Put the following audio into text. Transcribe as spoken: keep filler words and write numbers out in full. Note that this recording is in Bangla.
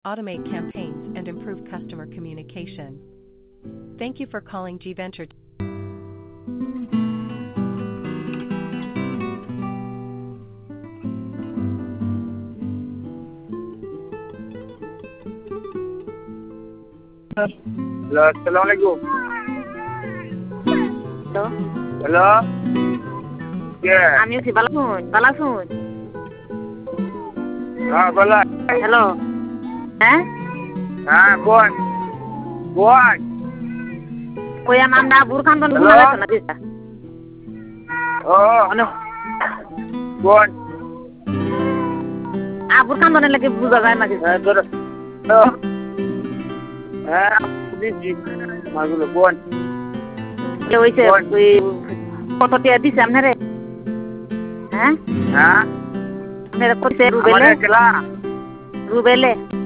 automate campaigns, and improve customer communication. Thank you for calling G Venture. Hello, Assalamualaikum. Hello. Hello. Yeah. আমি হচ্ছি বালাসুন বালাসুন Ah, bala. হ্যালো হ্যাঁ Ah, bon. Bon. ওই আমার না বুরখান বন Hello? বুঝা না দিতা Oh, হ্যালো bon. আ বুরখান বন লাগে বুঝা যায় না Eh, terus. Hello. Eh, busy. Magulo, bon. কি হইছে ওই কত টিয়া দিছে আপনারে হ্যাঁ Ah, আপনারে কইছে রুবেলে Amane kela. রুবেলে